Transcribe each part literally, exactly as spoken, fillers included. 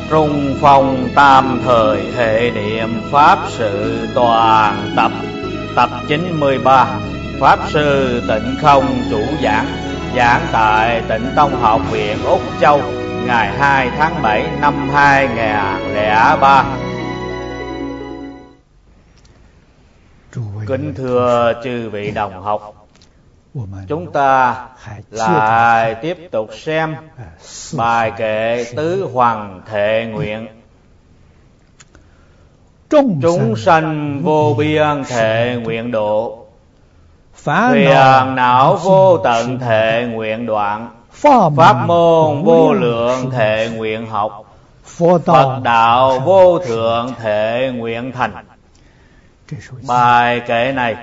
Trung phong tam thời hệ niệm Pháp sự toàn tập. Tập chín mươi ba. Pháp sư Tịnh Không chủ giảng. Giảng tại Tịnh Tông Học viện Úc Châu, ngày hai tháng bảy năm hai nghìn không trăm lẻ ba. Kính thưa chư vị đồng học, chúng ta lại tiếp tục xem bài kệ Tứ Hoằng Thệ Nguyện. Chúng sanh vô biên thệ nguyện độ, phiền não vô tận thệ nguyện đoạn, pháp môn vô lượng thệ nguyện học, Phật đạo vô thượng thệ nguyện thành. Bài kệ này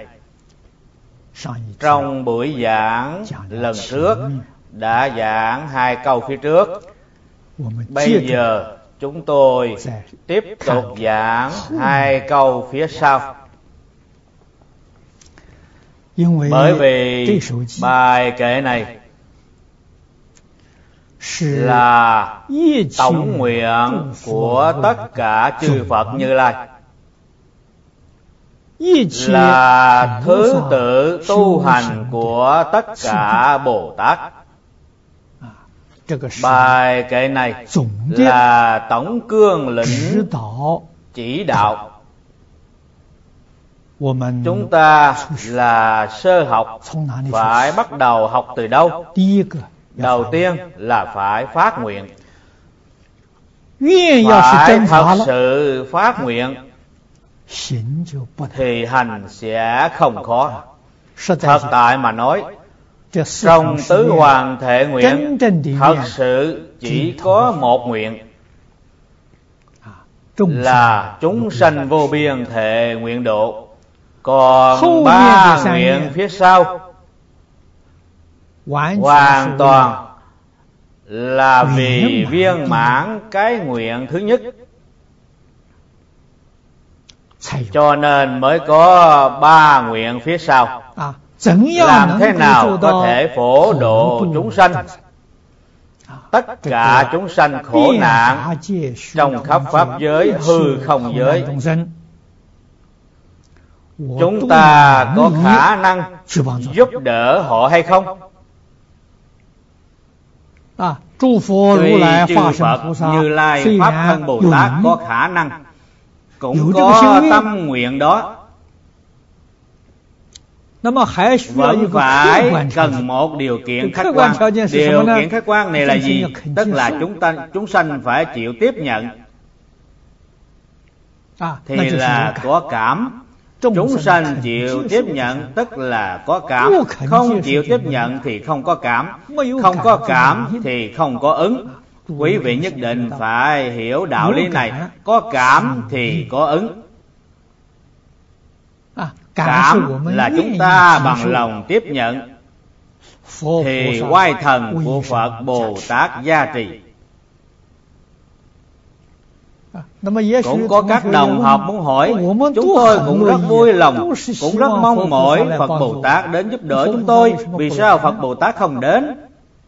trong buổi giảng lần trước đã giảng hai câu phía trước. Bây giờ chúng tôi tiếp tục giảng hai câu phía sau. Bởi vì bài kệ này là tổng nguyện của tất cả chư Phật Như Lai, là thứ tự tu hành của tất cả Bồ Tát. Bài kệ này là tổng cương lĩnh chỉ đạo. Chúng ta là sơ học, phải bắt đầu học từ đâu? Đầu tiên là phải phát nguyện. Phải thật sự phát nguyện thì hành sẽ không khó. Thật tại mà nói, trong Tứ Hoằng Thệ Nguyện thật sự chỉ có một nguyện, là chúng sanh vô biên thệ nguyện độ. Còn ba nguyện phía sau hoàn toàn là vì viên mãn cái nguyện thứ nhất, cho nên mới có ba nguyện phía sau. Làm thế nào có thể phổ độ chúng sanh, tất cả chúng sanh khổ nạn trong khắp pháp giới hư không giới? Chúng ta có khả năng giúp đỡ họ hay không? Tuy chư Phật Như Lai Pháp Thân Bồ Tát có khả năng, cũng có tâm nguyện đó, vẫn phải cần một điều kiện khách quan. Điều kiện khách quan này là gì? Tức là chúng ta chúng sanh phải chịu tiếp nhận, thì là có cảm. Chúng sanh chịu tiếp nhận tức là có cảm, không chịu tiếp nhận thì không có cảm, không có cảm thì không có ứng. Quý vị nhất định phải hiểu đạo lý này. Có cảm thì có ứng. Cảm là chúng ta bằng lòng tiếp nhận, thì oai thần của Phật Bồ Tát gia trì. Cũng có các đồng học muốn hỏi, chúng tôi cũng rất vui lòng, cũng rất mong mỏi Phật Bồ Tát đến giúp đỡ chúng tôi. Vì sao Phật Bồ Tát không đến?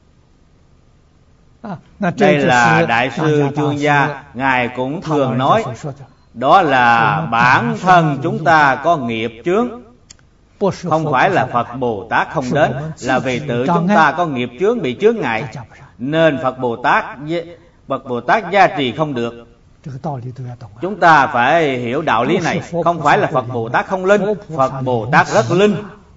Đây là Đại sư Chương Gia, Ngài cũng thường nói, đó là bản thân chúng ta có nghiệp chướng. Không phải là Phật Bồ Tát không đến, là vì tự chúng ta có nghiệp chướng bị chướng ngại, nên Phật Bồ Tát Phật Bồ Tát gia trì không được. Chúng ta phải hiểu đạo lý này. Không phải là Phật Bồ Tát không linh, Phật Bồ Tát rất linh.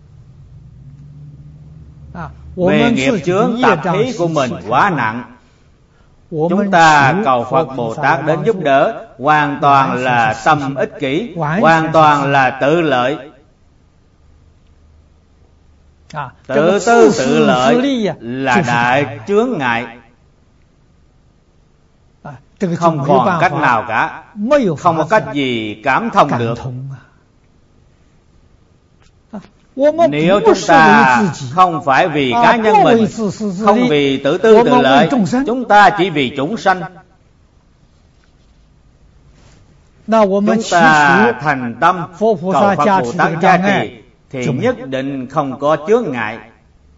Về nghiệp chướng tập khí của mình quá nặng, chúng ta cầu Phật Bồ Tát đến giúp đỡ, hoàn toàn là tâm ích kỷ, hoàn toàn là tự lợi. Tự tư tự lợi là đại chướng ngại, không còn cách nào cả, không có cách gì cảm thông được. Nếu chúng ta không phải vì cá nhân mình, không vì tự tư tự lợi, chúng ta chỉ vì chúng sanh, chúng ta thành tâm cầu Phật Bồ Tát gia trì, thì nhất định không có chướng ngại.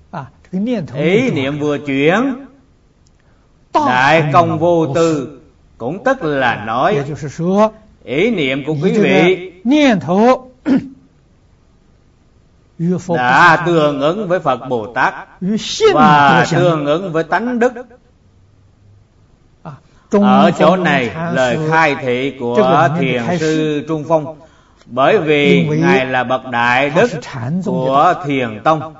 Ý niệm vừa chuyển, đại công vô tư, cũng tức là nói ý niệm của quý vị đã tương ứng với Phật Bồ Tát và tương ứng với tánh đức. Ở chỗ này lời khai thị của Thiền sư Trung Phong, bởi vì Ngài là bậc đại đức của Thiền Tông,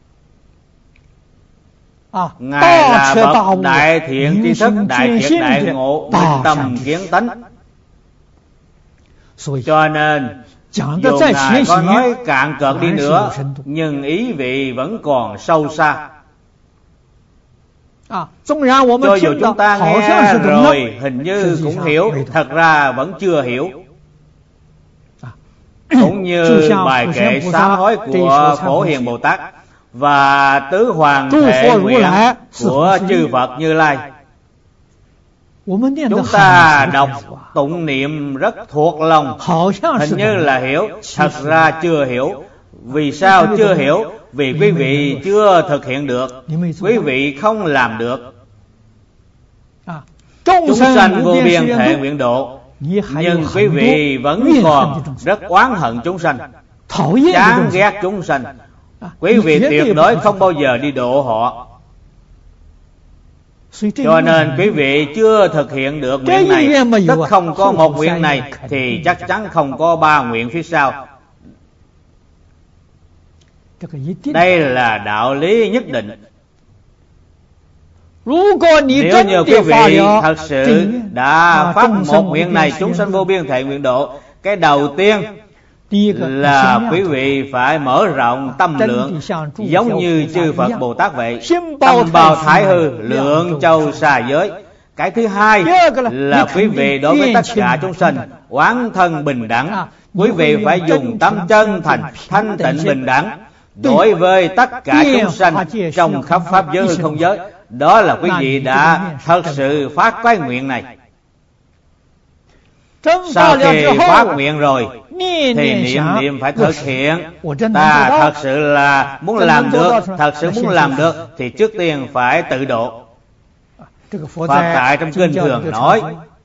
Ngài là bậc đại thiện tri thức, đại triệt đại ngộ, minh tâm kiến tánh, cho nên dù Ngài có nói cạn cợt đi nữa, nhưng ý vị vẫn còn sâu xa. Cho dù chúng ta nghe rồi hình như cũng hiểu, thật ra vẫn chưa hiểu. Cũng như bài kệ sám hối của Phổ Hiền Bồ Tát và Tứ Hoàng Thệ Nguyện của chư Phật Như Lai, chúng ta đọc tụng niệm rất thuộc lòng, hình như là hiểu, thật ra chưa hiểu. Vì sao chưa hiểu? Vì quý vị chưa thực hiện được, quý vị không làm được. Chúng sanh vô biên thệ nguyện độ, nhưng quý vị vẫn còn rất oán hận chúng sanh, chán ghét chúng sanh. Quý vị tuyệt đối không bao giờ đi độ họ. Cho nên quý vị chưa thực hiện được nguyện này, tức không có một nguyện này thì chắc chắn không có ba nguyện phía sau. Đây là đạo lý nhất định. Nếu như quý vị thật sự đã phát một nguyện này, chúng sanh vô biên thệ nguyện độ, cái đầu tiên là quý vị phải mở rộng tâm lượng, giống như chư Phật Bồ Tát vậy, tâm bao thái hư, lượng châu xa giới. Cái thứ hai là quý vị đối với tất cả chúng sanh oán thân bình đẳng. Quý vị phải dùng tâm chân thành, thanh tịnh bình đẳng đối với tất cả chúng sanh trong khắp pháp giới hư không giới. Đó là quý vị đã thật sự phát cái nguyện này. Sau khi phát nguyện rồi thì niệm niệm phải thực hiện. Ta thật sự là muốn làm được, thật sự muốn làm được thì trước tiên phải tự độ. Phật tại trong kinh thường nói,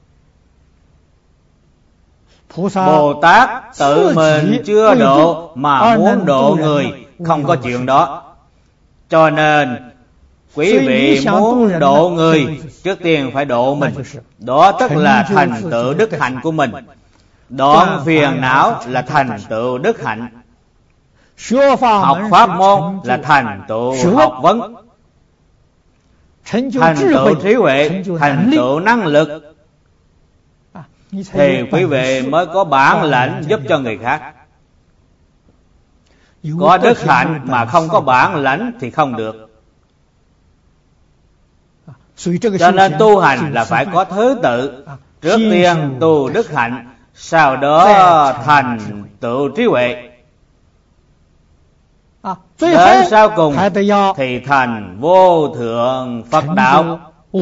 Bồ Tát tự mình chưa độ mà muốn độ người, không có chuyện đó. Cho nên quý vị muốn độ người, trước tiên phải độ mình. Đó tức là thành tựu đức hạnh của mình. Đoạn phiền não là thành tựu đức hạnh. Học pháp môn là thành tựu học vấn. Thành tựu trí huệ, thành tựu năng lực, thì quý vị mới có bản lãnh giúp cho người khác. Có đức hạnh mà không có bản lãnh thì không được. Cho nên tu hành là phải có thứ tự. Trước tiên tu đức hạnh, sau đó thành tựu trí huệ, đến sau cùng thì thành vô thượng Phật đạo.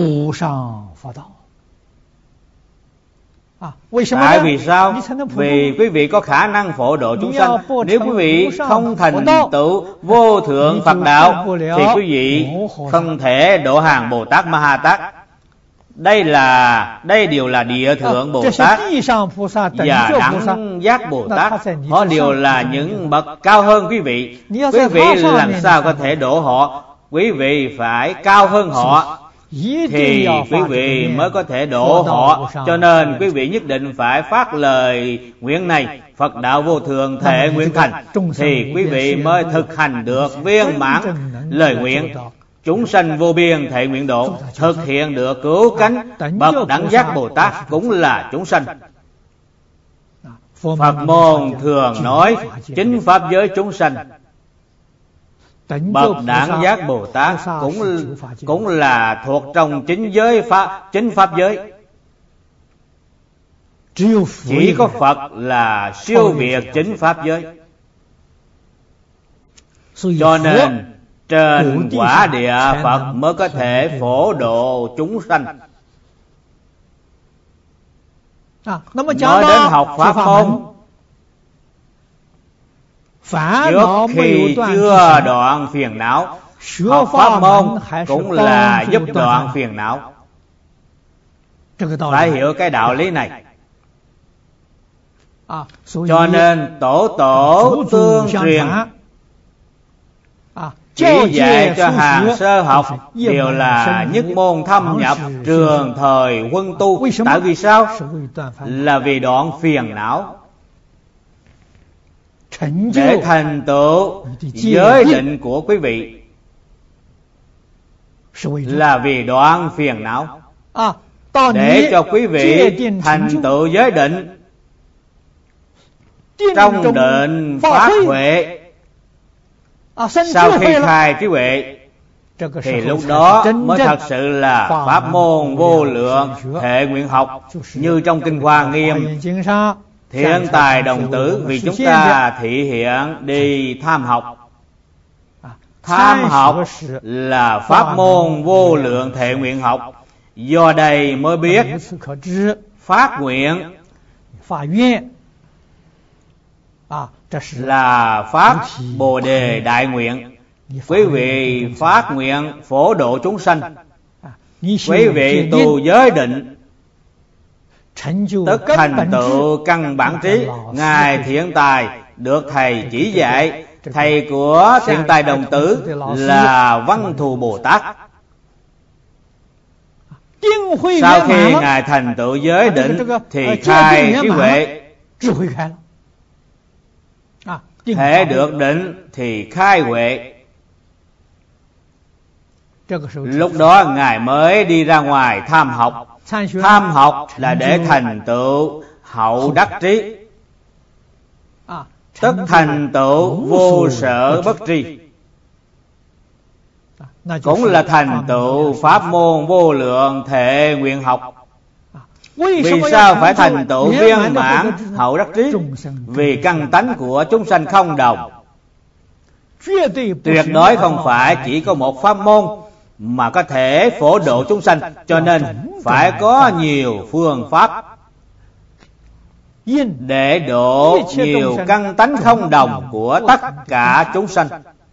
Tại vì sao? Vì quý vị có khả năng phổ độ chúng sanh. Nếu quý vị không thành tựu vô thượng Phật đạo thì quý vị không thể độ hàng Bồ Tát Ma Ha Tát. Đây là đây đều là địa thượng Bồ Tát và đẳng giác Bồ Tát. Họ đều là những bậc cao hơn quý vị. Quý vị làm sao có thể độ họ? Quý vị phải cao hơn họ thì quý vị mới có thể độ họ. Cho nên quý vị nhất định phải phát lời nguyện này, Phật đạo vô thượng thệ nguyện thành, thì quý vị mới thực hành được viên mãn lời nguyện. Chúng sanh vô biên thệ nguyện độ, thực hiện được cứu cánh. Bậc đẳng giác Bồ Tát cũng là chúng sanh. Phật môn thường nói chính pháp giới chúng sanh. Bậc đẳng giác Bồ Tát cũng cũng là thuộc trong chính giới pháp, chính pháp giới. Chỉ có Phật là siêu việt chính pháp giới. Cho nên trên quả địa Phật mới có thể phổ độ chúng sanh. Nói đến học pháp môn, trước khi chưa đoạn phiền não, học pháp môn cũng là giúp đoạn phiền não. phải hiểu cái đạo lý này. Cho nên tổ tổ tương truyền, chỉ dạy cho hàng sơ học đều là nhất môn thâm nhập trường thời huân tu. Tại vì sao? Là vì đoạn phiền não, để thành tựu giới định của quý vị là vì đoạn phiền não, để cho quý vị thành tựu giới định. Trong định phát huệ, sau khi khai trí huệ thì lúc đó mới thật sự là pháp môn vô lượng hệ nguyện học. Như trong Kinh Hoa Nghiêm, thiện tài đồng tử vì chúng ta thị hiện đi tham học. Tham học là pháp môn vô lượng thệ nguyện học. Do đây mới biết phát nguyện là phát Bồ Đề đại nguyện. Quý vị phát nguyện phổ độ chúng sanh, quý vị tu giới định, tức thành tựu căn bản trí. Ngài thiện tài được thầy chỉ dạy, thầy của thiện tài đồng tử là Văn Thù Bồ Tát. Sau khi ngài thành tựu giới định thì khai trí huệ, hệ được định thì khai huệ. Lúc đó ngài mới đi ra ngoài tham học. Tham học là để thành tựu hậu đắc trí, tức thành tựu vô sở bất tri, cũng là thành tựu pháp môn vô lượng thệ nguyện học. Vì sao phải thành tựu viên mãn hậu đắc trí? Vì căn tánh của chúng sanh không đồng, tuyệt đối không phải chỉ có một pháp môn mà có thể phổ độ chúng sanh, cho nên phải có nhiều phương pháp để độ nhiều căn tánh không đồng của tất cả chúng sanh.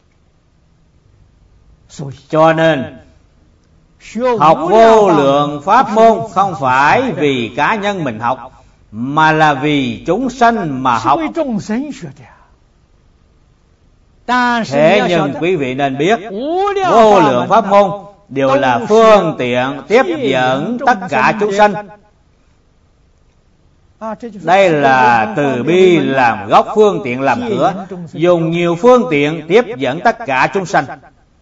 Cho nên học vô lượng pháp môn không phải vì cá nhân mình học, mà là vì chúng sanh mà học. Thế nhưng quý vị nên biết, vô lượng pháp môn đều là phương tiện tiếp dẫn tất cả chúng sanh. Đây là từ bi làm gốc, phương tiện làm cửa, dùng nhiều phương tiện tiếp dẫn tất cả chúng sanh.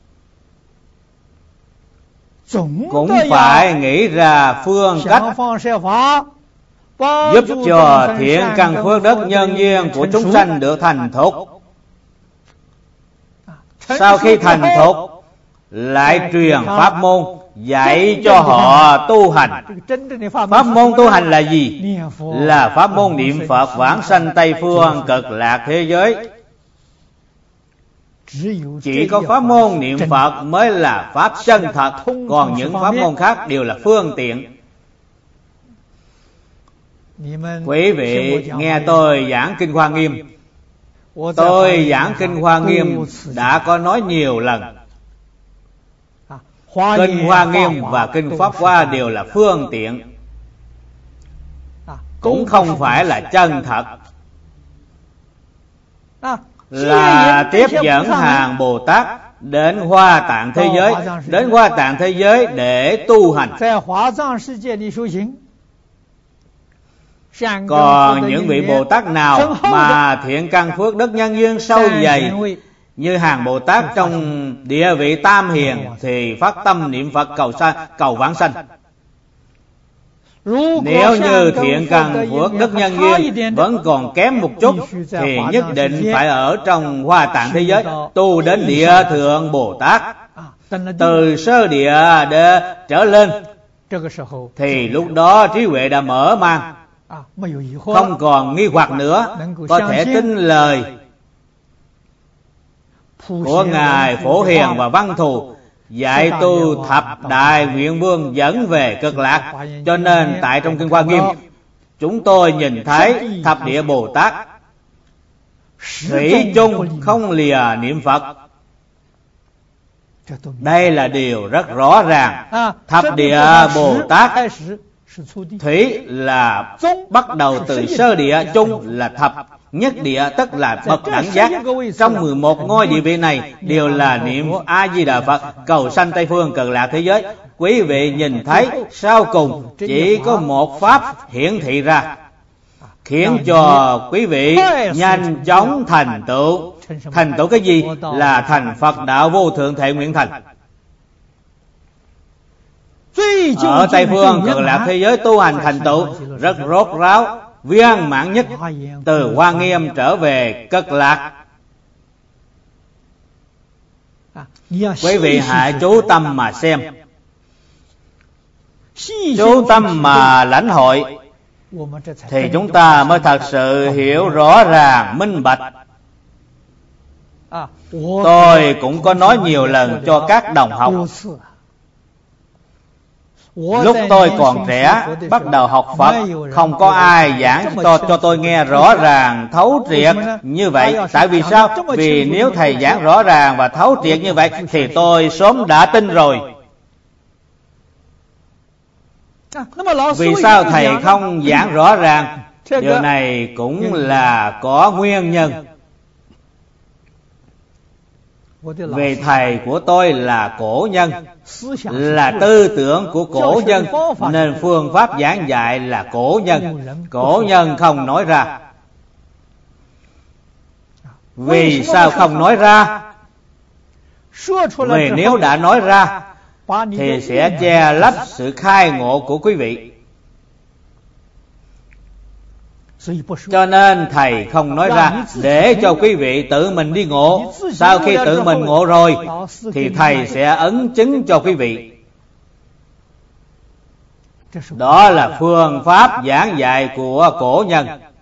Cũng phải nghĩ ra phương cách giúp cho thiện căn phước đức nhân duyên của chúng sanh được thành thục. Sau khi thành thục, lại truyền pháp môn dạy cho họ tu hành. Pháp môn tu hành là gì? Là pháp môn niệm Phật vãng sanh Tây Phương cực lạc thế giới. Chỉ có pháp môn niệm Phật mới là pháp chân thật, còn những pháp môn khác đều là phương tiện. Quý vị nghe tôi giảng Kinh Hoa Nghiêm, tôi giảng Kinh Hoa Nghiêm đã có nói nhiều lần. Kinh Hoa Nghiêm và Kinh Pháp Hoa đều là phương tiện, cũng không phải là chân thật. Là tiếp dẫn hàng Bồ Tát đến Hoa Tạng thế giới, đến Hoa Tạng thế giới để tu hành. Còn những vị Bồ Tát nào mà thiện căn phước đức nhân duyên sâu dày như hàng Bồ Tát trong địa vị tam hiền thì phát tâm niệm Phật cầu sanh, cầu vãng sanh. Nếu như thiện căn phước đức nhân duyên vẫn còn kém một chút thì nhất định phải ở trong Hoa Tạng thế giới tu đến địa thượng Bồ Tát. Từ sơ địa để trở lên thì lúc đó trí huệ đã mở mang, không còn nghi hoặc nữa, có thể tin lời của Ngài Phổ Hiền và Văn Thù dạy tu thập đại nguyện vương dẫn về cực lạc. Cho nên tại trong Kinh Hoa Nghiêm chúng tôi nhìn thấy thập địa Bồ Tát thủy chung không lìa niệm Phật. Đây là điều rất rõ ràng. Thập địa Bồ Tát Thủy là bắt đầu từ sơ địa, chung là thập nhất địa, tức là bậc đẳng giác. Trong mười một ngôi địa vị này đều là niệm A Di Đà Phật, cầu sanh Tây phương Cực Lạc thế giới. Quý vị nhìn thấy sau cùng chỉ có một pháp hiển thị ra, khiến cho quý vị nhanh chóng thành tựu. Thành tựu cái gì? Là thành Phật đạo vô thượng thệ nguyện thành. Ở Tây phương Cực Lạc thế giới tu hành thành tựu rất rốt ráo, viên mãn nhất, từ Hoa Nghiêm trở về Cực Lạc. Quý vị hãy chú tâm mà xem, chú tâm mà lãnh hội, thì chúng ta mới thật sự hiểu rõ ràng, minh bạch. Tôi cũng có nói nhiều lần cho các đồng học. Lúc tôi còn trẻ bắt đầu học Phật, không có ai giảng cho, cho tôi nghe rõ ràng thấu triệt như vậy. Tại vì sao? Vì nếu thầy giảng rõ ràng và thấu triệt như vậy thì tôi sớm đã tin rồi. Vì sao thầy không giảng rõ ràng? Điều này cũng là có nguyên nhân. Vì thầy của tôi là cổ nhân, là tư tưởng của cổ nhân, nên phương pháp giảng dạy là cổ nhân. Cổ nhân không nói ra. Vì sao không nói ra? Vì nếu đã nói ra thì sẽ che lấp sự khai ngộ của quý vị. Cho nên thầy không nói ra, để cho quý vị tự mình đi ngộ. Sau khi tự mình ngộ rồi thì thầy sẽ ấn chứng cho quý vị. Đó là phương pháp giảng dạy của cổ nhân.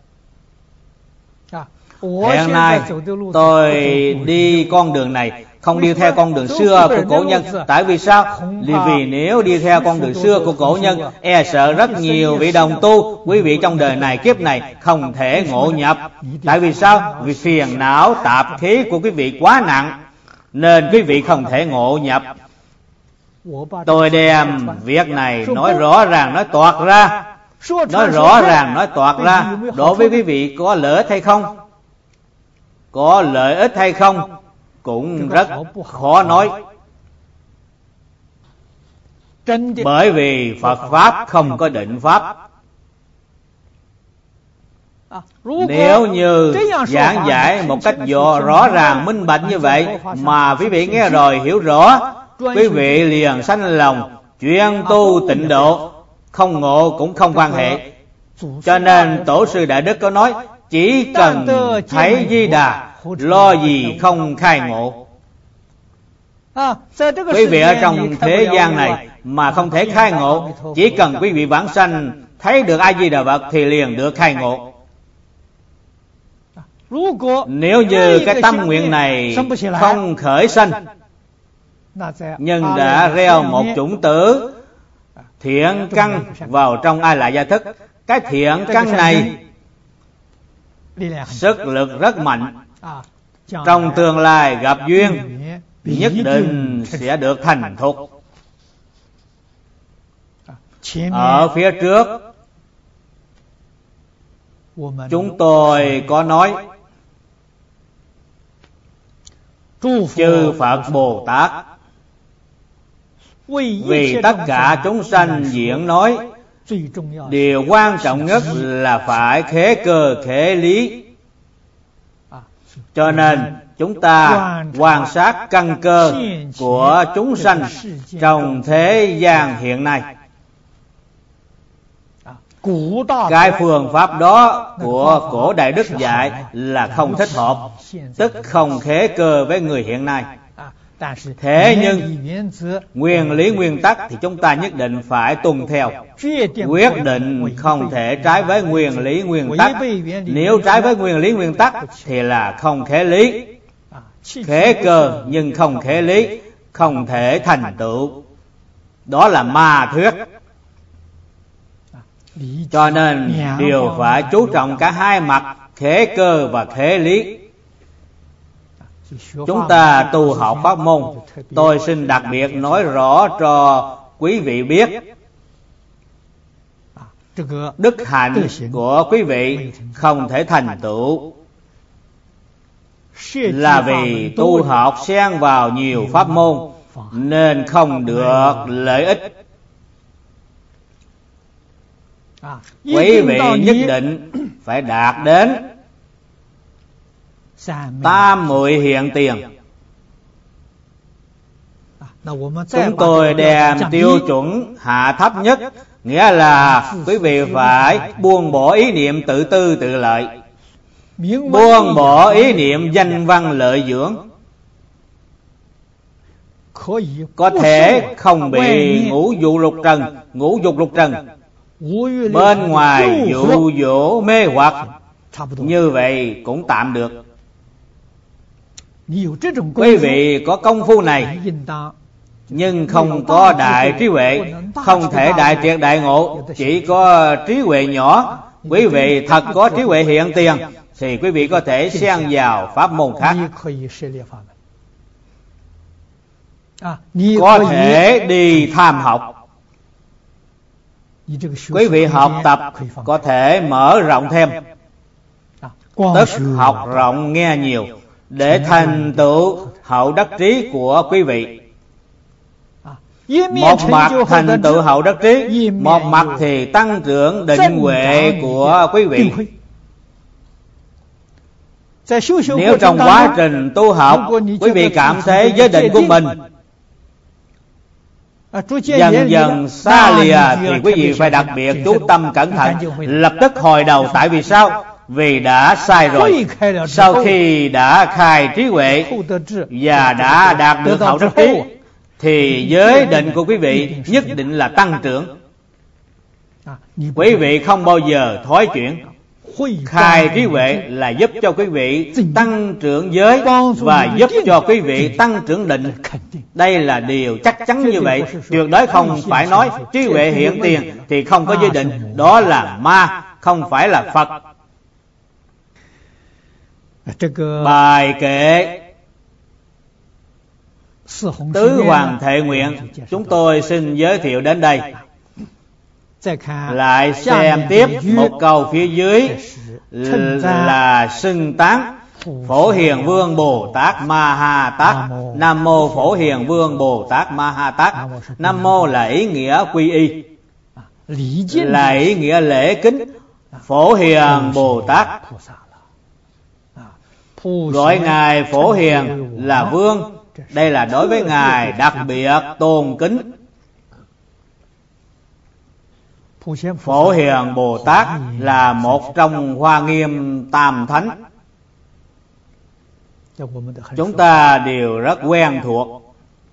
Hiện nay tôi đi con đường này, không đi theo con đường xưa của cổ nhân. Tại vì sao? Vì nếu đi theo con đường xưa của cổ nhân, e sợ rất nhiều vị đồng tu, quý vị trong đời này kiếp này không thể ngộ nhập. Tại vì sao? Vì phiền não tạp khí của quý vị quá nặng, nên quý vị không thể ngộ nhập. Tôi đem việc này nói rõ ràng, nói toạc ra, nói rõ ràng, nói toạc ra. Đối với quý vị có lợi ích hay không? Có lợi ích hay không? Cũng rất khó nói. Bởi vì Phật Pháp không có định Pháp. Nếu như giảng giải một cách rõ ràng minh bạch như vậy mà quý vị nghe rồi hiểu rõ, quý vị liền sanh lòng chuyên tu tịnh độ, không ngộ cũng không quan hệ. Cho nên Tổ sư Đại Đức có nói, chỉ cần thấy Di Đà, lo gì không khai ngộ. Quý vị ở trong thế gian này mà không thể khai ngộ, chỉ cần quý vị vãng sanh thấy được A Di Đà Phật thì liền được khai ngộ. Nếu như cái tâm nguyện này không khởi sanh, nhưng đã gieo một chủng tử thiện căn vào trong A Lại Gia Thức, cái thiện căn này sức lực rất mạnh, trong tương lai gặp duyên nhất định sẽ được thành thục. Ở phía trước chúng tôi có nói, chư Phật Bồ Tát vì tất cả chúng sanh diễn nói, điều quan trọng nhất là phải khế cơ khế lý. Cho nên chúng ta quan sát căn cơ của chúng sanh trong thế gian hiện nay. Cái phương pháp đó của cổ Đại Đức dạy là không thích hợp, tức không khế cơ với người hiện nay. Thế nhưng nguyên lý nguyên tắc thì chúng ta nhất định phải tuân theo. Quyết định không thể trái với nguyên lý nguyên tắc. Nếu trái với nguyên lý nguyên tắc thì là không khế lý. Khế cơ nhưng không khế lý, không thể thành tựu. Đó là ma thuyết. Cho nên điều phải chú trọng cả hai mặt, khế cơ và khế lý. Chúng ta tu học pháp môn, tôi xin đặc biệt nói rõ cho quý vị biết, đức hạnh của quý vị không thể thành tựu là vì tu học xen vào nhiều pháp môn nên không được lợi ích. Quý vị nhất định phải đạt đến tam muội hiện tiền. Chúng tôi đem tiêu chuẩn hạ thấp nhất, nghĩa là quý vị phải buông bỏ ý niệm tự tư tự lợi, buông bỏ ý niệm danh văn lợi dưỡng, có thể không bị ngũ dục lục trần, ngũ dục lục trần bên ngoài dụ dỗ mê hoặc, như vậy cũng tạm được. Quý vị có công phu này nhưng không có đại trí huệ, không thể đại triệt đại ngộ, chỉ có trí huệ nhỏ. Quý vị thật có trí huệ hiện tiền thì quý vị có thể xen vào pháp môn khác, có thể đi tham học. Quý vị học tập có thể mở rộng thêm, tức học rộng nghe nhiều để thành tựu hậu đắc trí của quý vị. Một mặt thành tựu hậu đắc trí, một mặt thì tăng trưởng định huệ của quý vị. Nếu trong quá trình tu học quý vị cảm thấy giới định của mình dần dần xa lìa thì quý vị phải đặc biệt chú tâm cẩn thận, lập tức hồi đầu. Tại vì sao? Vì đã sai rồi. Sau khi đã khai trí huệ và đã đạt được hậu đắc trí thì giới định của quý vị nhất định là tăng trưởng. Quý vị không bao giờ thói chuyển. Khai trí huệ là giúp cho quý vị tăng trưởng giới và giúp cho quý vị tăng trưởng định. Đây là điều chắc chắn như vậy, tuyệt đối không phải nói trí huệ hiện tiền thì không có giới định. Đó là ma, không phải là Phật. Bài kệ Tứ Hoàng Thệ Nguyện chúng tôi xin giới thiệu đến đây. Lại xem tiếp một câu phía dưới là xưng tán Phổ Hiền Vương Bồ Tát Ma Ha Tát. Nam mô Phổ Hiền Vương Bồ Tát Ma Ha Tát. Nam mô là ý nghĩa quy y, là ý nghĩa lễ kính. Phổ Hiền Bồ Tát, gọi ngài Phổ Hiền là vương, đây là đối với ngài đặc biệt tôn kính. Phổ Hiền Bồ Tát là một trong Hoa Nghiêm Tam Thánh, chúng ta đều rất quen thuộc.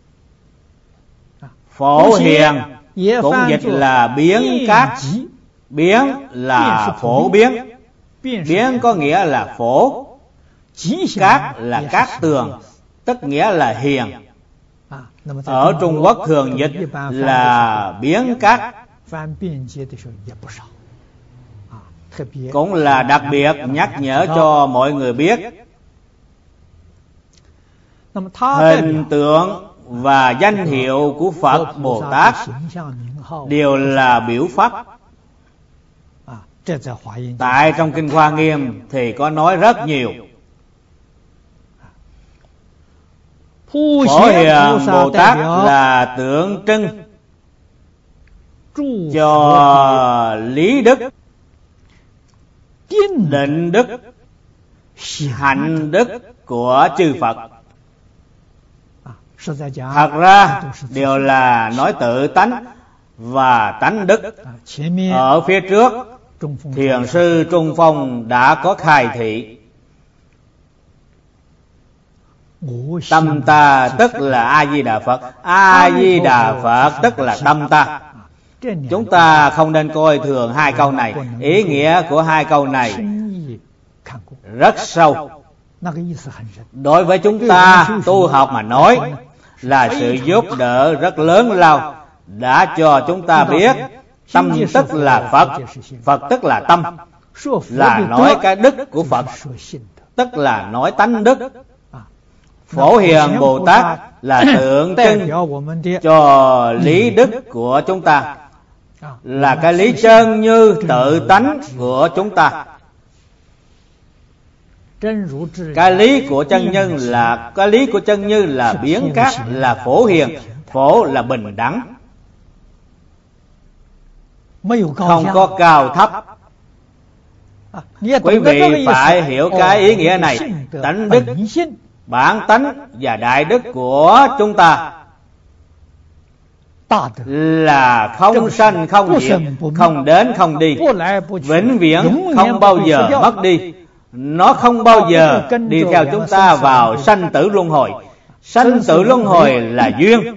Phổ Hiền cũng dịch là biến cát, biến là phổ biến, biến có nghĩa là phổ, cát là cát tường, tức nghĩa là hiền. Ở Trung Quốc thường dịch là biến cát, cũng là đặc biệt nhắc nhở cho mọi người biết hình tượng và danh hiệu của Phật Bồ Tát đều là biểu pháp. Tại trong Kinh Hoa Nghiêm thì có nói rất nhiều. Phổ Hiền Bồ Tát là tượng trưng cho lý đức, định đức, hạnh đức của chư Phật. Thật ra đều là nói tự tánh và tánh đức. Ở phía trước Thiền sư Trung Phong đã có khai thị. Tâm ta tức là A-di-đà Phật, A-di-đà Phật tức là tâm ta. Chúng ta không nên coi thường hai câu này. Ý nghĩa của hai câu này rất sâu. Đối với chúng ta tu học mà nói là sự giúp đỡ rất lớn lao, đã cho chúng ta biết tâm tức là Phật, Phật tức là tâm, là nói cái đức của Phật, tức là nói tánh đức. Phổ Hiền Bồ Tát là tượng trưng cho lý đức của chúng ta. là cái lý chân như tự tánh của chúng ta. Cái lý của chân nhân là cái lý của chân như là biến cát, là phổ hiền, phổ là bình đẳng, không có cao thấp. Quý vị phải hiểu cái ý nghĩa này. Tánh đức, bản tánh và đại đức của chúng ta là không sanh không diệt, không đến không đi, vĩnh viễn không bao giờ mất đi. Nó không bao giờ đi theo chúng ta vào sanh tử luân hồi. Sanh tử luân hồi là duyên,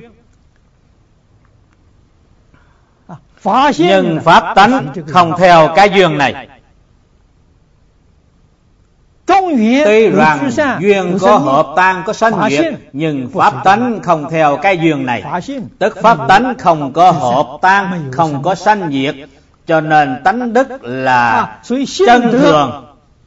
nhưng pháp tánh không theo cái duyên này. Tuy rằng duyên có hợp tan, có sanh diệt, nhưng pháp tánh không theo cái duyên này. Tức pháp tánh không có hợp tan, không có sanh diệt, cho nên tánh đức là chân thường.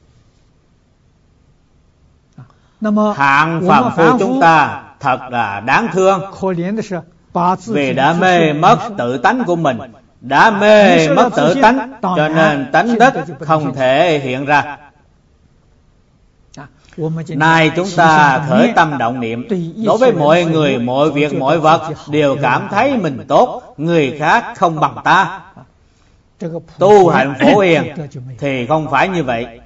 Hạng phàm phu chúng ta thật là đáng thương, vì đã mê mất tự tánh của mình, đã mê mất tự tánh, cho nên tánh đức không thể hiện ra. Nay chúng ta khởi tâm động niệm, đối với mọi người, mọi việc, mọi vật đều cảm thấy mình tốt, người khác không bằng ta. Tu hạnh phổ hiền thì không phải như vậy.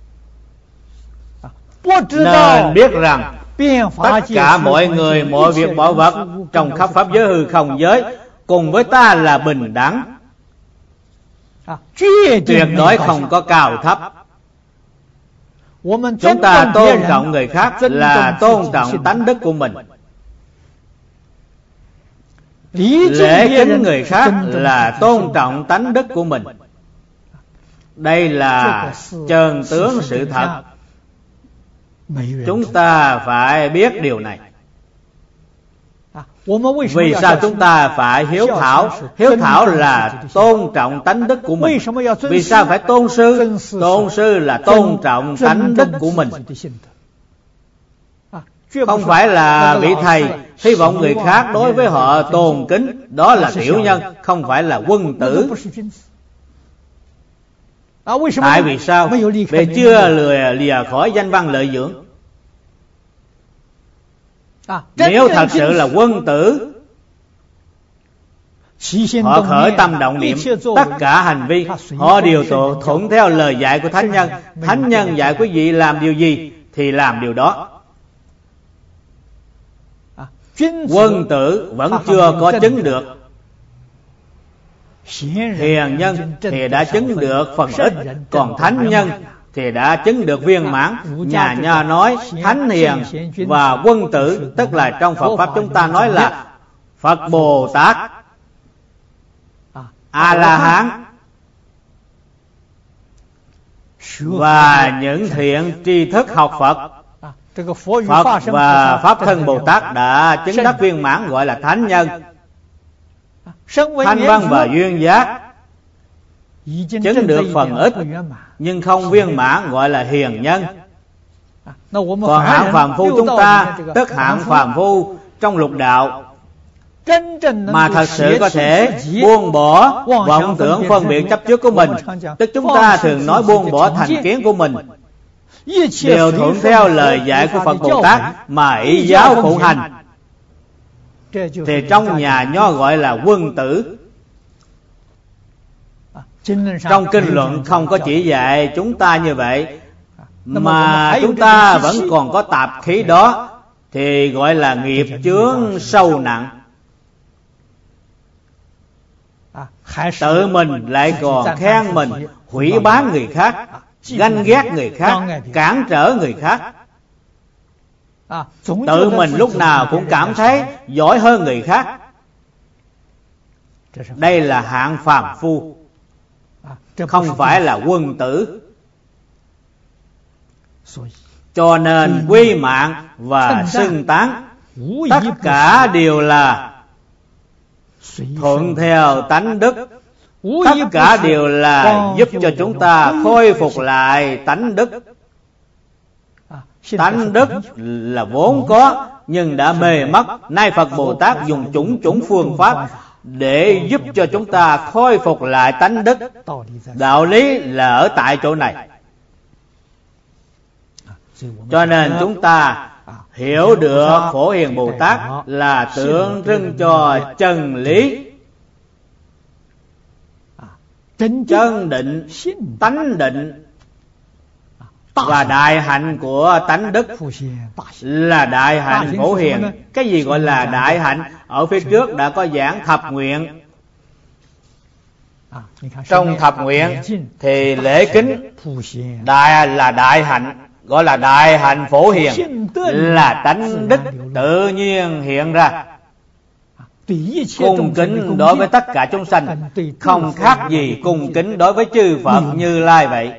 Nên biết rằng tất cả mọi người, mọi việc, mọi vật trong khắp pháp giới hư không giới cùng với ta là bình đẳng, tuyệt đối không có cao thấp. Chúng ta tôn trọng người khác là tôn trọng tánh đức của mình. Lễ kính người khác là tôn trọng tánh đức của mình. Đây là chân tướng sự thật. Chúng ta phải biết điều này. Vì sao chúng ta phải hiếu thảo? Hiếu thảo là tôn trọng tánh đức của mình. Vì sao phải tôn sư? Tôn sư là tôn trọng tánh đức của mình. Không phải là vị thầy hy vọng người khác đối với họ tôn kính, đó là tiểu nhân, không phải là quân tử. Tại vì sao? Vì chưa lìa lìa khỏi danh văn lợi dưỡng. Nếu thật sự là quân tử, họ khởi tâm động niệm, tất cả hành vi họ đều thuận theo lời dạy của Thánh Nhân. Thánh Nhân dạy quý vị làm điều gì thì làm điều đó. Quân tử vẫn chưa có chứng được, hiền nhân thì đã chứng được phần ít, còn thánh nhân thì đã chứng được viên mãn. Nhà Nho nói thánh hiền và quân tử, tức là trong Phật Pháp chúng ta nói là Phật Bồ Tát, A-la-hán và những thiện tri thức học Phật. Phật và Pháp Thân Bồ Tát đã chứng đắc viên mãn gọi là thánh nhân. Thanh văn và duyên giác chứng được phần ít nhưng không viên mãn gọi là hiền nhân. Còn hạng phàm phu chúng ta, tức hạng phàm phu trong lục đạo mà thật sự có thể buông bỏ vọng tưởng phân biệt chấp trước của mình, tức chúng ta thường nói buông bỏ thành kiến của mình, đều thuận theo lời dạy của Phật Bồ Tát mà ý giáo phụng hành, thì trong nhà Nho gọi là quân tử. Trong kinh luận không có chỉ dạy chúng ta như vậy, mà chúng ta vẫn còn có tạp khí đó, thì gọi là nghiệp chướng sâu nặng. Tự mình lại còn khen mình, hủy báng người khác, ganh ghét người khác, cản trở người khác. Tự mình lúc nào cũng cảm thấy giỏi hơn người khác. Đây là hạng phàm phu, không phải là quân tử. Cho nên quy mạng và xưng tán tất cả đều là thuận theo tánh đức, tất cả đều là giúp cho chúng ta khôi phục lại tánh đức. Tánh đức là vốn có nhưng đã mê mất. Nay Phật Bồ Tát dùng chủng chủng phương pháp để giúp cho chúng ta khôi phục lại tánh đức. Đạo lý là ở tại chỗ này. Cho nên chúng ta hiểu được Phổ Hiền Bồ Tát là tượng trưng cho chân lý, chân định, tánh định và đại hạnh của tánh đức là đại hạnh Phổ Hiền. Cái gì gọi là đại hạnh? Ở phía trước đã có giảng thập nguyện. Trong thập nguyện thì lễ kính đại là đại hạnh, gọi là đại hạnh Phổ Hiền, là tánh đức tự nhiên hiện ra. Cung kính đối với tất cả chúng sanh, không khác gì cung kính đối với chư Phật Như Lai vậy.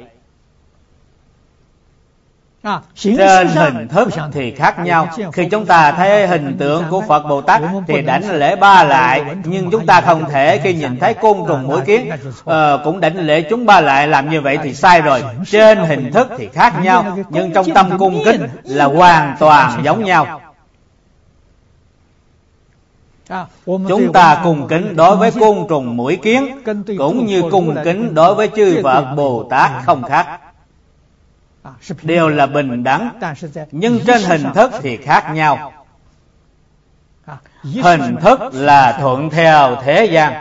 Trên hình thức thì khác nhau. Khi chúng ta thấy hình tượng của Phật Bồ Tát thì đảnh lễ ba lại, nhưng chúng ta không thể khi nhìn thấy côn trùng mũi kiến uh, cũng đảnh lễ chúng ba lại. Làm như vậy thì sai rồi. Trên hình thức thì khác nhau, nhưng trong tâm cung kính là hoàn toàn giống nhau. Chúng ta cung kính đối với côn trùng mũi kiến cũng như cung kính đối với chư Phật Bồ Tát không khác, đều là bình đẳng, nhưng trên hình thức thì khác nhau. Hình thức là thuận theo thế gian,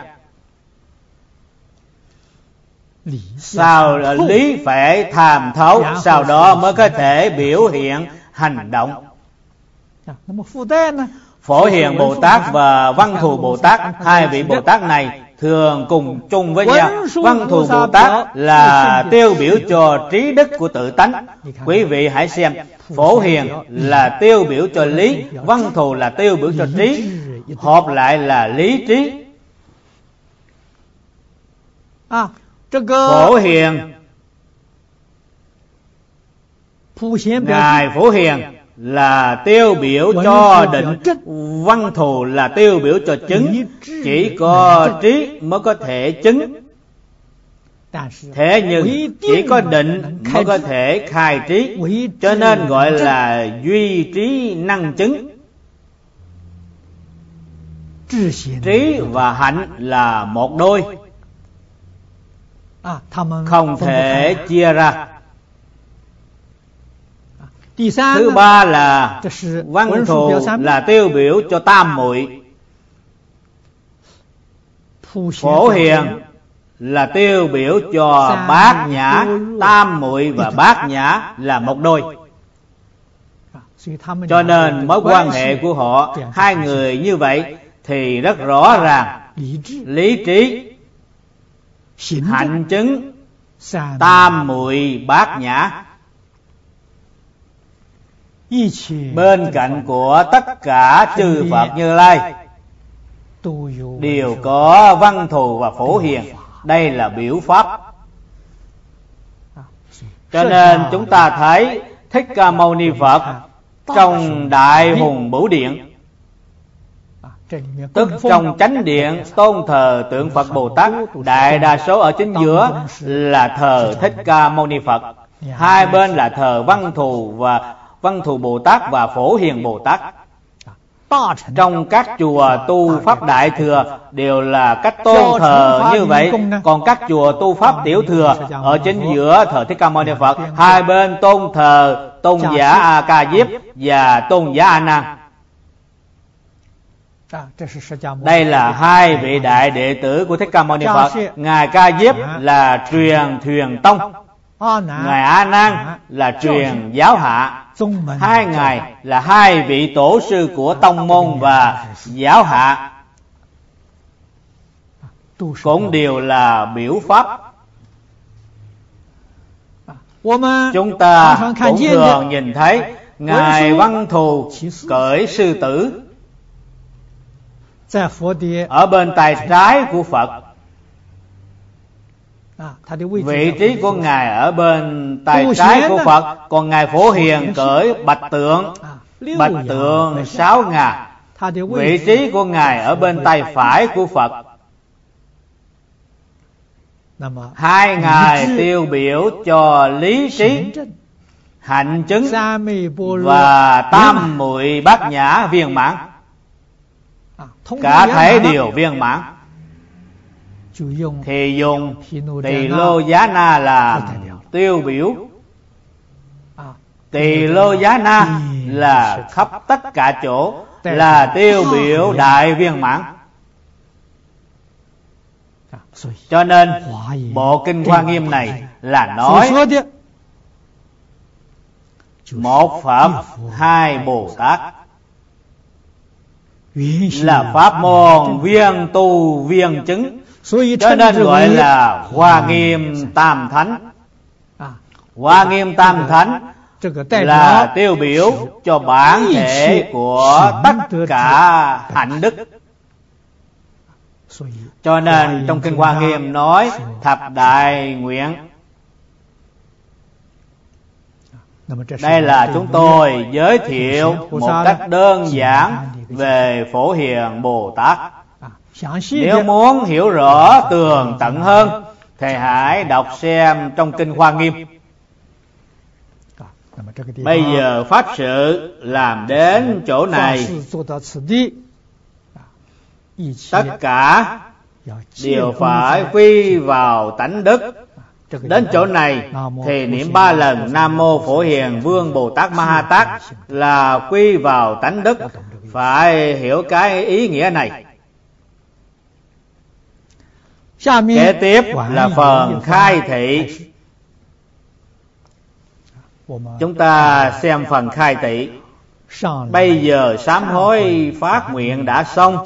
sau lý phải tham thấu, sau đó mới có thể biểu hiện hành động. Phổ Hiền Bồ Tát và Văn Thù Bồ Tát, hai vị Bồ Tát này thường cùng chung với nhau. Văn Thù Bồ Tát là tiêu biểu cho trí đức của tự tánh. Quý vị hãy xem, Phổ Hiền là tiêu biểu cho lý, Văn Thù là tiêu biểu cho trí, hợp lại là lý trí. Phổ Hiền, Ngài Phổ Hiền là tiêu biểu cho định, Văn Thù là tiêu biểu cho chứng. Chỉ có trí mới có thể chứng, thế nhưng chỉ có định mới có thể khai trí, cho nên gọi là duy trí năng chứng. Trí và hạnh là một đôi, không thể chia ra. Thứ ba là Văn Thù là tiêu biểu cho tam muội, Phổ Hiền là tiêu biểu cho bát nhã. Tam muội và bát nhã là một đôi, cho nên mối quan hệ của họ hai người như vậy thì rất rõ ràng. Lý trí, hạnh chứng, tam muội bát nhã. Bên cạnh của tất cả chư Phật Như Lai đều có Văn Thù và Phổ Hiền. Đây là biểu pháp. Cho nên chúng ta thấy Thích Ca Mâu Ni Phật trong Đại Hùng Bửu Điện, tức trong chánh điện tôn thờ tượng Phật Bồ Tát, đại đa số ở chính giữa là thờ Thích Ca Mâu Ni Phật, hai bên là thờ Văn Thù và Văn Thù Bồ Tát và Phổ Hiền Bồ Tát. Trong các chùa tu pháp đại thừa đều là cách tôn thờ như vậy. Còn các chùa tu pháp tiểu thừa, ở chính giữa thờ Thích Ca Mâu Ni Phật, hai bên tôn thờ tôn giả A Ca Diếp và tôn giả A Nan. Đây là hai vị đại đệ tử của Thích Ca Mâu Ni Phật. Ngài Ca Diếp là truyền Thuyền Tông, Ngài A Nan là truyền Giáo Hạ. Hai ngài là hai vị tổ sư của tông môn và giáo hạ, cũng đều là biểu pháp. Chúng ta cũng thường nhìn thấy Ngài Văn Thù cởi sư tử ở bên tay trái của Phật. Vị trí của Ngài ở bên tay trái của Phật. Còn Ngài Phổ Hiền cởi bạch tượng, bạch tượng sáu ngà. Vị trí của Ngài ở bên tay phải của Phật. Hai ngài tiêu biểu cho lý trí, hạnh chứng và tam muội bát nhã viên mãn. Cả thể đều viên mãn. thì dùng Tỳ Lô Giá Na làm tiêu biểu. Tỳ Lô Giá Na là khắp tất cả chỗ, là tiêu biểu đại viên mãn. Cho nên bộ kinh Hoa Nghiêm này là nói một Phật hai Bồ Tát, là pháp môn viên tu viên chứng, cho nên gọi là Hoa Nghiêm Tam Thánh. Hoa Nghiêm Tam Thánh là tiêu biểu cho bản thể của tất cả hạnh đức. Cho nên trong kinh Hoa Nghiêm nói thập đại nguyện. Đây là chúng tôi giới thiệu một cách đơn giản về Phổ Hiền Bồ Tát. Nếu muốn hiểu rõ tường tận hơn thì hãy đọc xem trong kinh Hoa Nghiêm. Bây giờ Pháp sự làm đến chỗ này, tất cả đều phải quy vào tánh đức. Đến chỗ này thì niệm ba lần Nam Mô Phổ Hiền Vương Bồ Tát Ma Ha Tát là quy vào tánh đức. Phải hiểu cái ý nghĩa này. Kế tiếp là phần khai thị. Chúng ta xem phần khai thị. Bây giờ sám hối phát nguyện đã xong.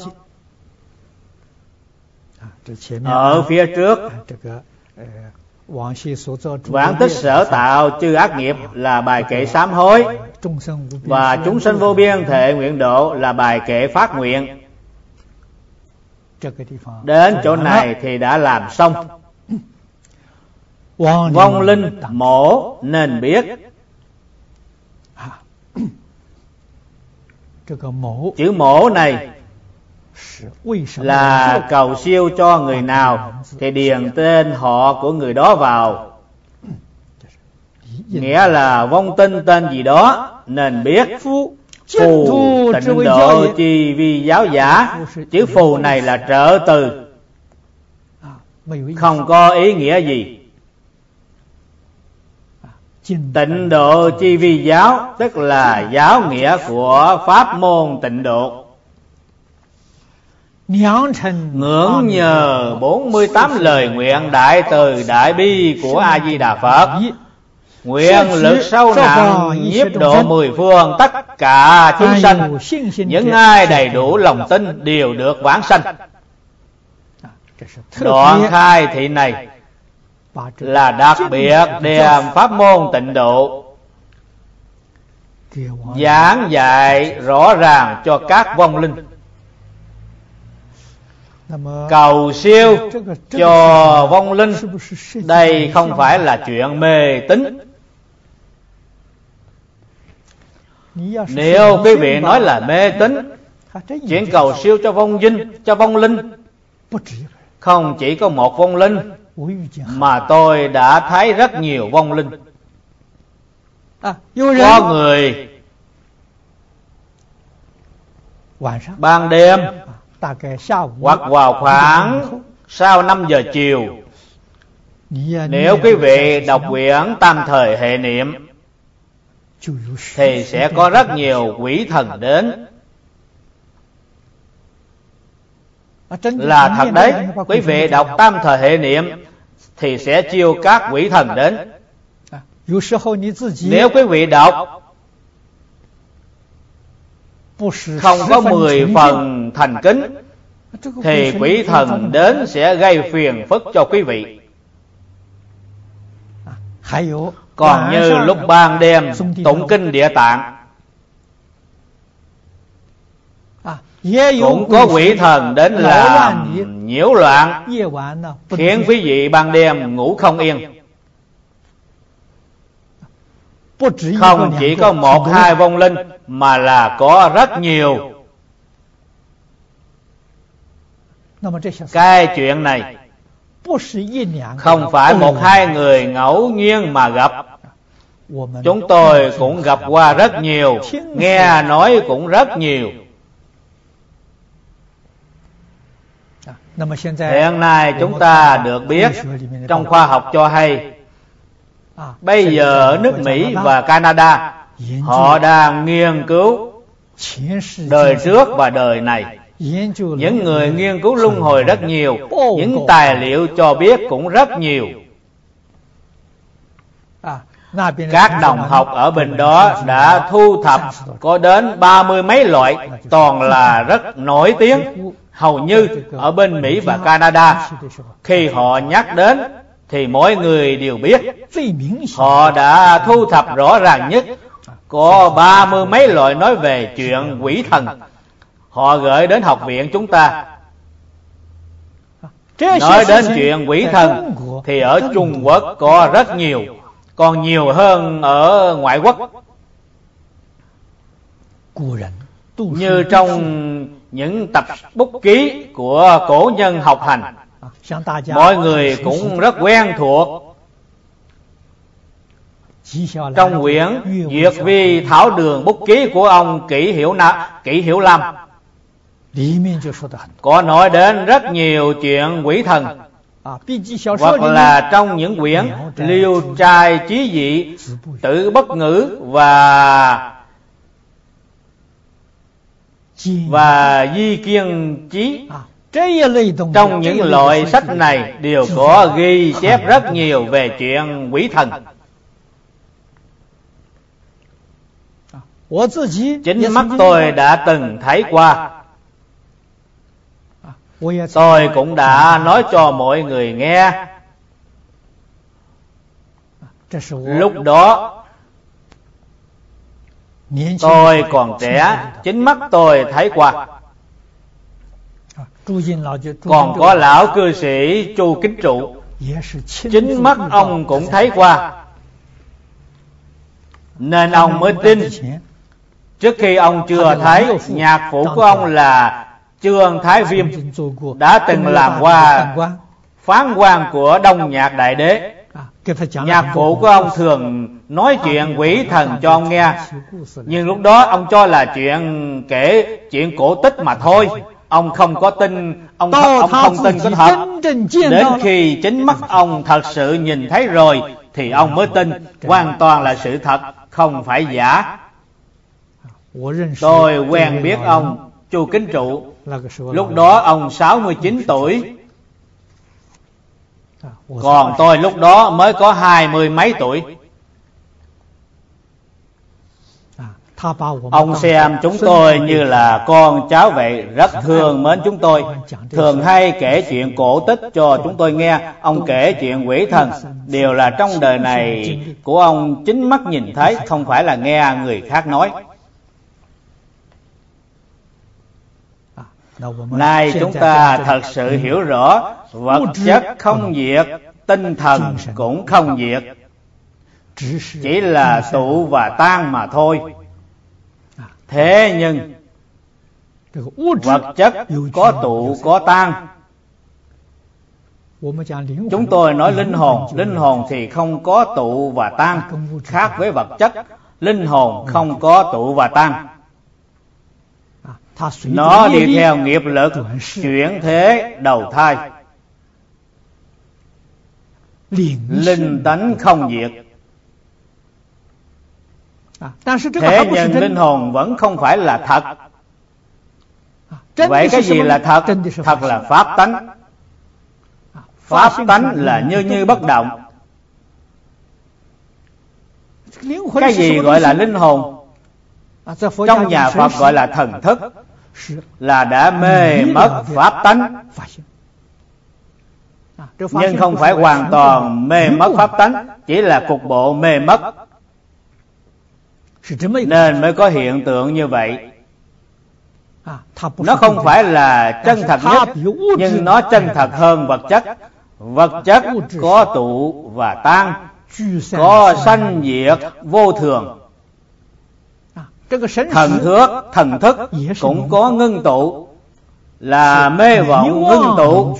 Ở phía trước Vãng tích sở tạo chư ác nghiệp là bài kệ sám hối, và chúng sanh vô biên thệ nguyện độ là bài kệ phát nguyện. Đến chỗ này thì đã làm xong. Vong linh mổ nên biết. Chữ mổ này là cầu siêu cho người nào thì điền tên họ của người đó vào. Nghĩa là vong tinh tên gì đó nên biết. Phù tịnh độ chi vi giáo giả. Chữ phù này là trợ từ, không có ý nghĩa gì. Tịnh độ chi vi giáo tức là giáo nghĩa của pháp môn tịnh độ. Ngưỡng nhờ bốn mươi tám lời nguyện đại từ đại bi của A Di Đà Phật, nguyện lực sâu nặng nhiếp độ mười phương tất cả chúng sanh. Những ai đầy đủ lòng tin đều được vãng sanh. Đoạn khai thị này là đặc biệt đem pháp môn tịnh độ giảng dạy rõ ràng cho các vong linh, cầu siêu cho vong linh. Đây không phải là chuyện mê tín. Nếu quý vị nói là mê tín, chuyện cầu siêu cho vong linh, cho vong linh không chỉ có một vong linh, mà tôi đã thấy rất nhiều vong linh. Có người ban đêm hoặc vào khoảng sau năm giờ chiều, nếu quý vị đọc quyển Tam Thời Hệ Niệm thì sẽ có rất nhiều quỷ thần đến. Là thật đấy, quý vị đọc Tam Thời Hệ Niệm thì sẽ chiêu các quỷ thần đến. Nếu quý vị đọc không có mười phần thành kính thì quỷ thần đến sẽ gây phiền phức cho quý vị. Còn như lúc ban đêm tụng kinh Địa Tạng, cũng có quỷ thần đến làm nhiễu loạn, khiến quý vị ban đêm ngủ không yên. Không chỉ có một hai vong linh, mà là có rất nhiều. Cái chuyện này không phải một hai người ngẫu nhiên mà gặp. Chúng tôi cũng gặp qua rất nhiều, nghe nói cũng rất nhiều. Hiện nay chúng ta được biết trong khoa học cho hay, bây giờ ở nước Mỹ và Canada, họ đang nghiên cứu đời trước và đời này. Những người nghiên cứu luân hồi rất nhiều, những tài liệu cho biết cũng rất nhiều. Các đồng học ở bên đó đã thu thập có đến ba mươi mấy loại, toàn là rất nổi tiếng. Hầu như ở bên Mỹ và Canada, khi họ nhắc đến thì mỗi người đều biết. Họ đã thu thập rõ ràng nhất, có ba mươi mấy loại nói về chuyện quỷ thần. Họ gửi đến học viện chúng ta. Nói đến chuyện quỷ thần thì ở Trung Quốc có rất nhiều, còn nhiều hơn ở ngoại quốc. Như trong những tập bút ký của cổ nhân học hành, mọi người cũng rất quen thuộc. Trong quyển Duyệt Vi Thảo Đường bút ký của ông Kỷ Hiểu Na, Kỷ Hiểu Lam có nói đến rất nhiều chuyện quỷ thần. Hoặc là trong những quyển Liêu Trai Chí Dị, Tử Bất Ngữ và và Di Kiên Chí. Trong những loại sách này đều có ghi chép rất nhiều về chuyện quỷ thần. Chính mắt tôi đã từng thấy qua. Tôi cũng đã nói cho mọi người nghe. Lúc đó tôi còn trẻ, chính mắt tôi thấy qua. Còn có lão cư sĩ Chu Kính Trụ, chính mắt ông cũng thấy qua, nên ông mới tin. Trước khi ông chưa thấy, nhạc phụ của ông là Trương Thái Viêm đã từng làm qua phán quan của Đông Nhạc Đại Đế. Nhạc phụ của ông thường nói chuyện quỷ thần cho ông nghe, nhưng lúc đó ông cho là chuyện kể chuyện cổ tích mà thôi. Ông không có tin, ông, ông không tin có thật. Đến khi chính mắt ông thật sự nhìn thấy rồi thì ông mới tin hoàn toàn là sự thật, không phải giả. Tôi quen biết ông Chu Kính Trụ, lúc đó ông sáu mươi chín tuổi, còn tôi lúc đó mới có hai mươi mấy tuổi. Ông xem chúng tôi như là con cháu vậy, rất thương mến chúng tôi, thường hay kể chuyện cổ tích cho chúng tôi nghe. Ông kể chuyện quỷ thần đều là trong đời này của ông chính mắt nhìn thấy, không phải là nghe người khác nói. Nay chúng ta thật sự hiểu rõ, vật chất không diệt, tinh thần cũng không diệt, chỉ là tụ và tan mà thôi. Thế nhưng vật chất có tụ có tan. Chúng tôi nói linh hồn, linh hồn thì không có tụ và tan, khác với vật chất. Linh hồn không có tụ và tan, nó đi theo nghiệp lực chuyển thế đầu thai. Linh tánh không diệt. Thế nhưng linh hồn vẫn không phải là thật. Vậy cái gì là thật? Thật là pháp tánh. Pháp tánh là như như bất động. Cái gì gọi là linh hồn? Trong nhà Phật gọi là thần thức, là đã mê mất pháp tánh. Nhưng không phải hoàn toàn mê mất pháp tánh, chỉ là cục bộ mê mất, nên mới có hiện tượng như vậy. Nó không phải là chân thật nhất, nhưng nó chân thật hơn vật chất. Vật chất có tụ và tan, có sanh diệt vô thường. Thần thức, thần thức cũng có ngưng tụ, là mê vọng ngưng tụ.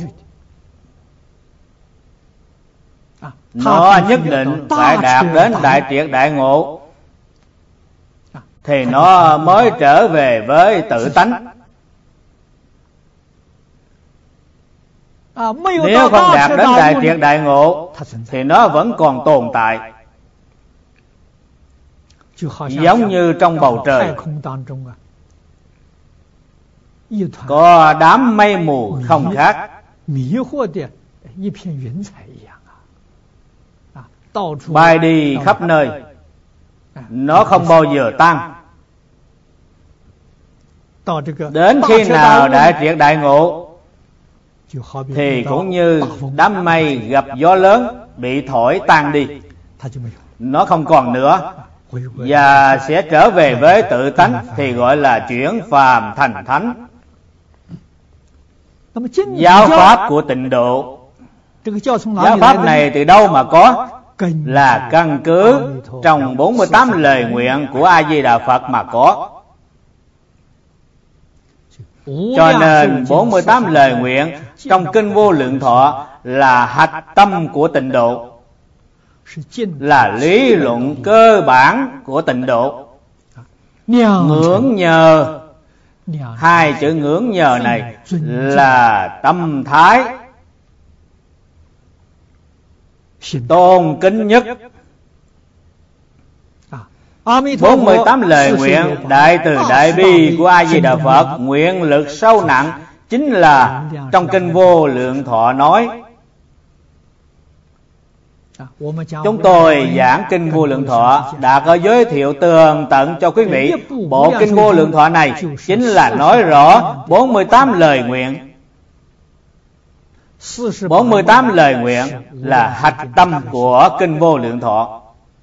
Nó nhất định phải đạt đến đại triệt đại ngộ thì nó mới trở về với tự tánh. Nếu không đạt đến đại triệt đại ngộ thì nó vẫn còn tồn tại. Giống như trong bầu trời có đám mây mù không khác, bay đi khắp nơi, nó không bao giờ tan. Đến khi nào đại triệt đại ngộ thì cũng như đám mây gặp gió lớn bị thổi tan đi, nó không còn nữa, và sẽ trở về với tự tánh, thì gọi là chuyển phàm thành thánh. Giáo pháp của Tịnh Độ, giáo pháp này từ đâu mà có? Là căn cứ trong bốn mươi tám lời nguyện của A Di Đà Phật mà có. Cho nên bốn mươi tám lời nguyện trong Kinh Vô Lượng Thọ là hạch tâm của Tịnh Độ, là lý luận cơ bản của Tịnh Độ. Ngưỡng nhờ, hai chữ ngưỡng nhờ này là tâm thái tôn kính nhất. bốn mươi tám lời nguyện đại từ đại bi của A Di Đà Phật, nguyện lực sâu nặng, chính là trong Kinh Vô Lượng Thọ nói. Chúng tôi giảng Kinh Vô Lượng Thọ đã có giới thiệu tường tận cho quý vị. Bộ Kinh Vô Lượng Thọ này chính là nói rõ bốn mươi tám lời nguyện. bốn mươi tám lời nguyện là hạch tâm của Kinh Vô Lượng Thọ.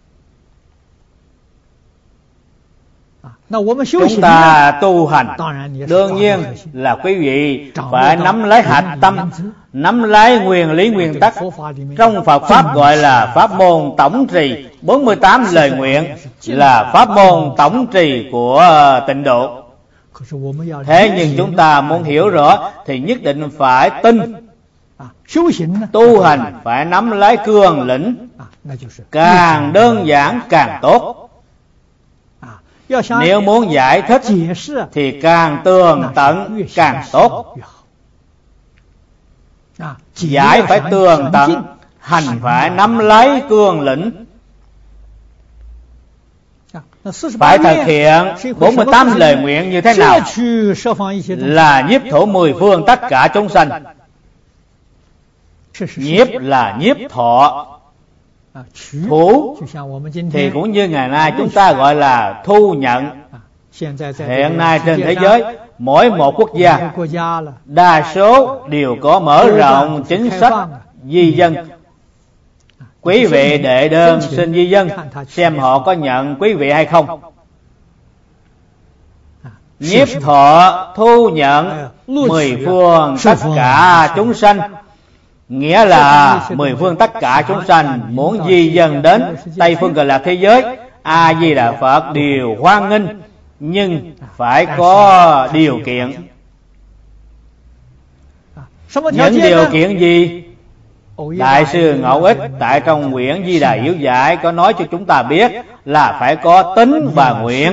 Chúng ta tu hành, đương nhiên là quý vị phải nắm lấy hạch tâm, nắm lấy nguyên lý nguyên tắc. Trong Phật Pháp gọi là pháp môn tổng trì. bốn mươi tám lời nguyện là pháp môn tổng trì của Tịnh Độ. Thế nhưng chúng ta muốn hiểu rõ thì nhất định phải tin. Tu hành phải nắm lấy cương lĩnh, càng đơn giản càng tốt. Nếu muốn giải thích thì càng tường tận càng tốt. Giải phải tường tận, hành phải nắm lấy cương lĩnh. Phải thực hiện bốn mươi tám lời nguyện như thế nào? Là nhiếp thủ mười phương tất cả chúng sanh. Nhiếp là nhiếp thọ, thủ thì cũng như ngày nay chúng ta gọi là thu nhận. Hiện nay trên thế giới, mỗi một quốc gia đa số đều có mở rộng chính sách di dân. Quý vị đệ đơn xin di dân, xem họ có nhận quý vị hay không. Nhiếp thọ thu nhận mười phương tất cả chúng sanh, nghĩa là mười phương tất cả chúng sanh muốn di dân đến Tây phương Cực Lạc thế giới, A Di Đà Phật đều hoan nghênh, nhưng phải có điều kiện. Những điều kiện gì? Đại sư Ngẫu Ích tại trong quyển Di Đà Yếu Giải có nói cho chúng ta biết là phải có tín và nguyện.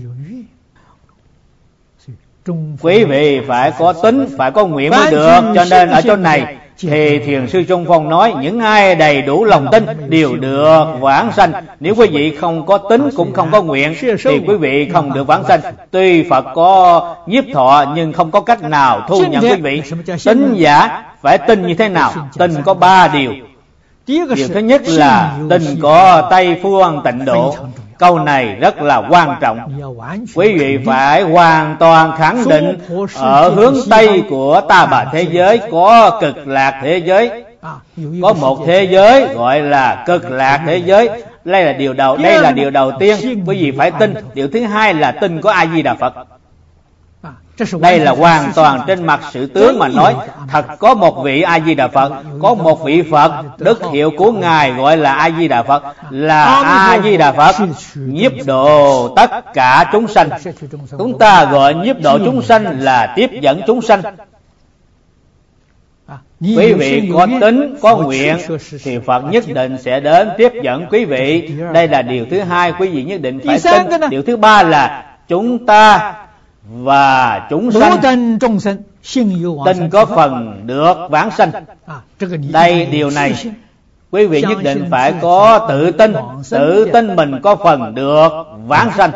Quý vị phải có tín, phải có nguyện mới được. Cho nên ở chỗ này thì Thiền sư Trung Phong nói những ai đầy đủ lòng tin đều được vãng sanh. Nếu quý vị không có tín cũng không có nguyện thì quý vị không được vãng sanh. Tuy Phật có nhiếp thọ nhưng không có cách nào thu nhận quý vị. Tín giả phải tin như thế nào? Tin có ba điều. Điều thứ nhất là tin có Tây phương tịnh độ. Câu này rất là quan trọng. Quý vị phải hoàn toàn khẳng định ở hướng Tây của Ta Bà thế giới có Cực Lạc thế giới. Có một thế giới gọi là Cực Lạc thế giới. Đây là điều đầu, đây là điều đầu tiên quý vị phải tin. Điều thứ hai là tin có A Di Đà Phật. Đây là hoàn toàn trên mặt sự tướng mà nói. Thật có một vị A Di Đà Phật, có một vị Phật, đức hiệu của Ngài gọi là A Di Đà Phật, là A Di Đà Phật nhiếp độ tất cả chúng sanh. Chúng ta gọi nhiếp độ chúng sanh là tiếp dẫn chúng sanh. Quý vị có tín, có nguyện thì Phật nhất định sẽ đến tiếp dẫn quý vị. Đây là điều thứ hai, quý vị nhất định phải tin. Điều thứ ba là chúng ta và chúng sanh tin có phần được vãng sanh. Đây điều này quý vị nhất định phải có tự tin, tự tin mình có phần được vãng sanh.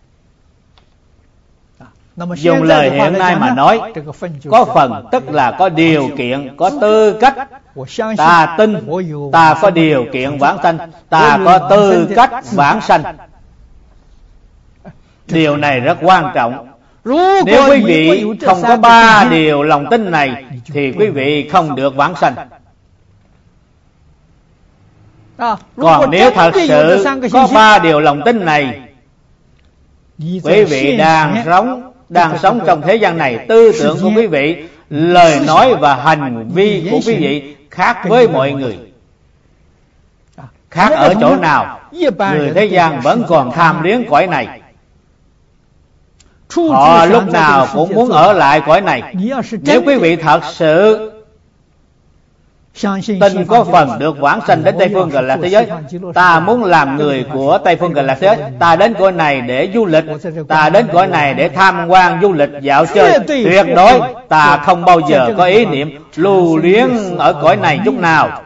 Dùng lời hiện nay mà nói, có phần tức là có điều kiện, có tư cách. Ta tin ta có điều kiện vãng sanh, ta có tư cách vãng sanh. Điều này rất quan trọng. Nếu quý vị không có ba điều lòng tin này thì quý vị không được vãng sanh. Còn nếu thật sự có ba điều lòng tin này, quý vị đang sống đang sống trong thế gian này, tư tưởng của quý vị, lời nói và hành vi của quý vị khác với mọi người. Khác ở chỗ nào? Người thế gian vẫn còn tham luyến cõi này, họ lúc nào cũng muốn ở lại cõi này. Nếu quý vị thật sự tin có phần được vãng sanh đến Tây Phương Cực Lạc thế giới, ta muốn làm người của Tây Phương Cực Lạc thế giới, ta đến cõi này để du lịch, ta đến cõi này để tham quan du lịch dạo chơi, tuyệt đối ta không bao giờ có ý niệm lưu luyến ở cõi này chút nào.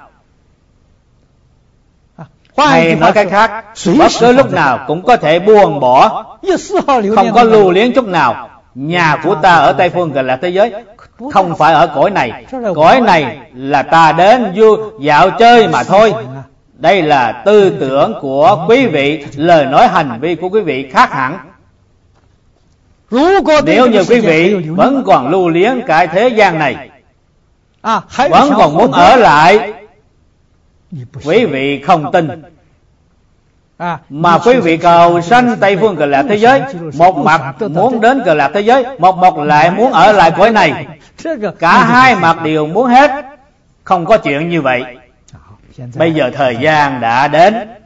Hay nói cách khác, bất cứ lúc nào cũng có thể buông bỏ, không có lưu luyến chút nào. Nhà của ta ở Tây Phương Cực Lạc thế giới, không phải ở cõi này. Cõi này là ta đến du dạo chơi mà thôi. Đây là tư tưởng của quý vị, lời nói hành vi của quý vị khác hẳn. Nếu như quý vị vẫn còn lưu luyến cái thế gian này, vẫn còn muốn ở lại, quý vị không tin. Mà quý vị cầu sanh Tây Phương Cực Lạc thế giới, một mặt muốn đến Cực Lạc thế giới, một mặt lại muốn ở lại cõi này. Cả hai mặt đều muốn hết. Không có chuyện như vậy. Bây giờ thời gian đã đến,